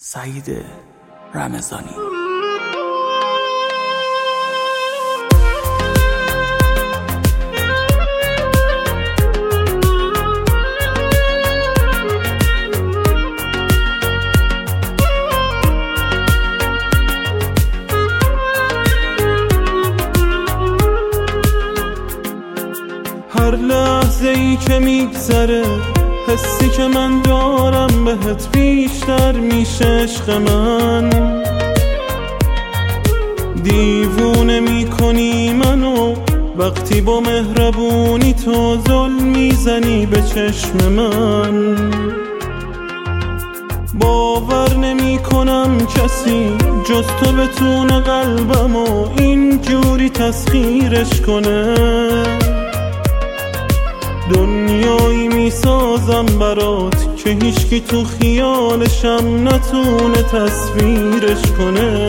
سعید رمضانی. هر لحظه ای که میگذره حسی که من دارم بهت بیشتر میشه عشق من. دیوونه میکنی منو وقتی با مهربونی تو ظلم میزنی به چشم من. باور نمی کنم کسی جز تو بتونه قلبمو اینجوری تسخیرش کنه. دنیایی میسازم برات که هیچکی تو خیالشم نتونه تصویرش کنه.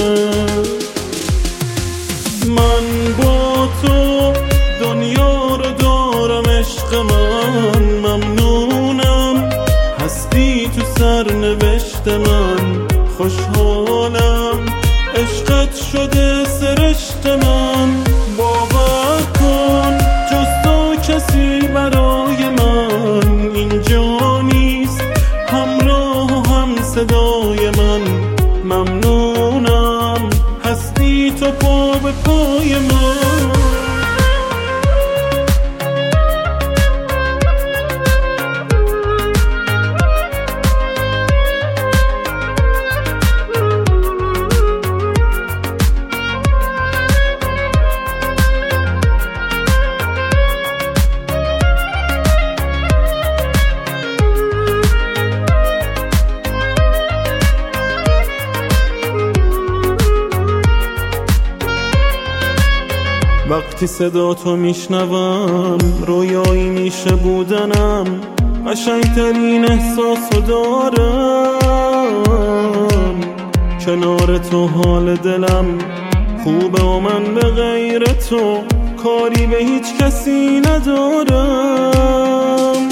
من با تو دنیا رو دارم عشق من، ممنونم هستی تو سرنوشت من. خوشحالم عشقت شده سرشت من. باور کن جز تو کسی برای من اینجا نیست، همراه و هم صدای من. ممنونم هستی تو پا به پای من. وقتی صدا تو میشنوم رویایی میشه بودنم. قشنگترین احساسو دارم کنار تو. حال دلم خوبه و من به غیر تو کاری به هیچ کسی ندارم.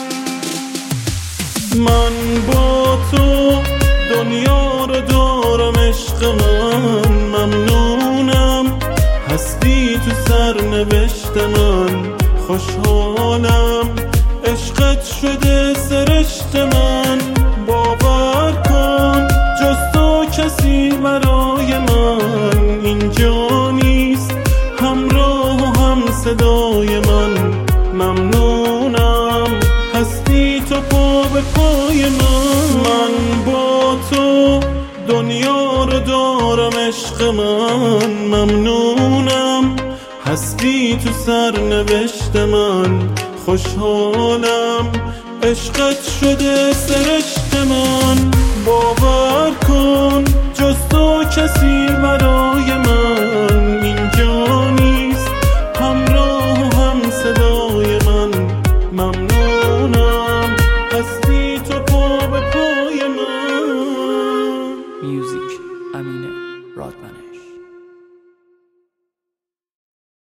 من با تو دنیا رو دارم عشق من. ممنونم هستی تو سرنوشت من. خوشحالم عشقت شده سرشت من. باور کن جز تو کسی برای من اینجا نیست، همراه و هم صدای من. ممنونم هستی تو پا به پای من. من با تو دنیا رو دارم عشق من. ممنونم هستی تو سرنوشت من. خوشحالم عشقت شده سرشت من. باور کن جز تو کسی برای